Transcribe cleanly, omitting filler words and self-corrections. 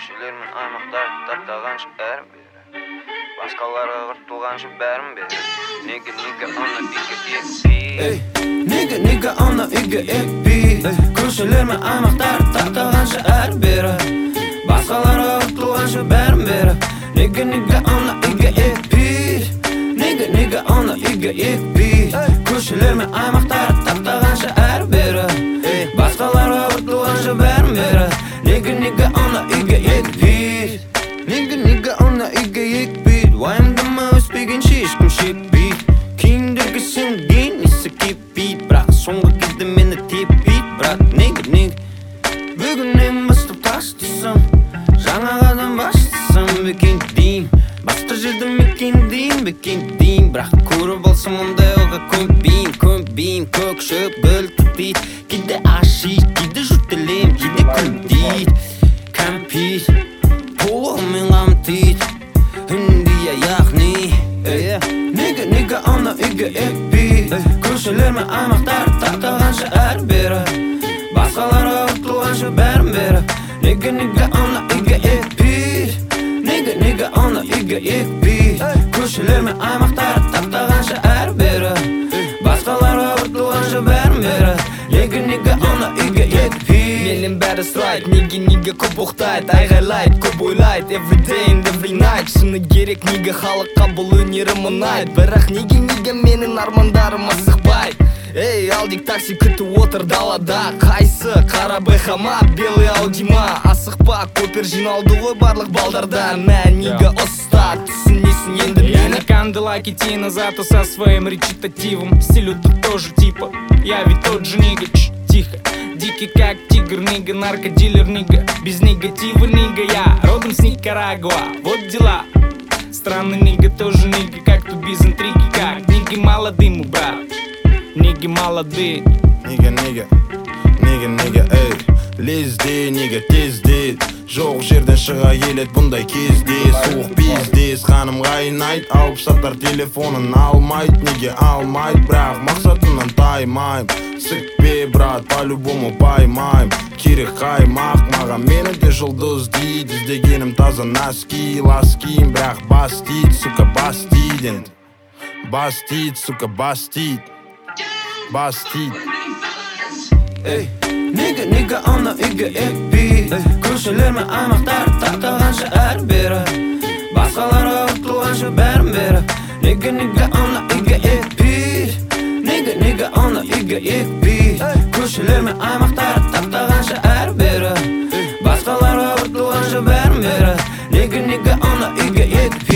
Көшелер мен аймақтар таптағанша бәрін беріп, басқаларға құртылғанша бәрін беріп. Неге ана үйге екпей, неге ана үйге екпей. Көшелер мен аймақтар таптағанша әр беріп, басқаларға құртылғанша бәрін беріп. Неге ана үйге екпей, неге ана үйге екпей. Көшелер мен аймақтар таптағанша әр беріп, басқаларға құртылғанша бәрін беріп. Неге ана үйге екпей, неге ана үйге екпей. Уайымдама өспегенше ешкім шекпейді. Кейіндегі сенген есі кеппейді, бірақ соңғы кезде мені теппейді. Бірақ неге бүгіннен бастап тастасам, жаңағадан бастасам бекен дейм. Басқа жерді мекен дейм, бірақ көріп алсам ондай оға көнбейм. Көк шөп бөлтіп кейде ашиды, кейде жұртелем, кейде күлдейді. Кәмпит толығымен қамтиды, үндей яғни. Неге ана үйге екпей. Көшелер мен аймақтар таптағанша әр беріп, басқаларға құртылғанша бәрін беріп. Неге ана үйге екпей, неге ана үйге екпей. Көшелер мен аймақтар таптағанша әр беріп, басқаларға құртылғанша бәрін беріп. Неге ана үйге екпей. Менен бәрі сұрайды, неге көп оқтайды, айғайлайды, көп ойлайды, every day and every night. Шыны керек, неге халыққа бұл өнерім ұнайды, бірақ неге менің армандарым асықпайды. Эй, алдик такси күтіп отыр далада, қайсы қара бхма, белый аудима. Асықпа, көпір жиналды ғой барлық балдарда. Мә, неге ұста, түсінесің енді Я мені. не кандала идти назад со своим речитативом. Стилю тут тоже типа, я ведь тот же нига. Тихо, дикий как тигр, нига, наркодилер, нига. Без негатива, нига, я родом с Никарагуа. Вот дела, странный нига, тоже нига. Как тут без интриги, как ниги молодые, мой брат. Ниги молодые. Неге, эй, лезде, неге тезде. Жоқ жерден шыға келет бұндай кезде. Суық пиздес, ханым қайнайды, алып сатар телефонын алмайды. Неге алмайды, бірақ мақсатынан таймайм. Сікпе, брат, по-любому паймайм. Керек қаймақ, маған мені де жұлдыз дейді. Іздегенім таза носки, ласким, бірақ бас тиді, сука, бас тиді. Бас тиді, сука, бас тиді. Бас тиді. Неге ана үйге екпей. Көшелер мен аймақтар таптағанша әр беріп, басқаларға құртылғанша бәрін беріп. Неге ана үйге екпей, неге ана үйге екпей. Көшелер мен аймақтар таптағанша әр беріп, басқаларға құртылғанша бәрін беріп. Неге ана үйге екпей.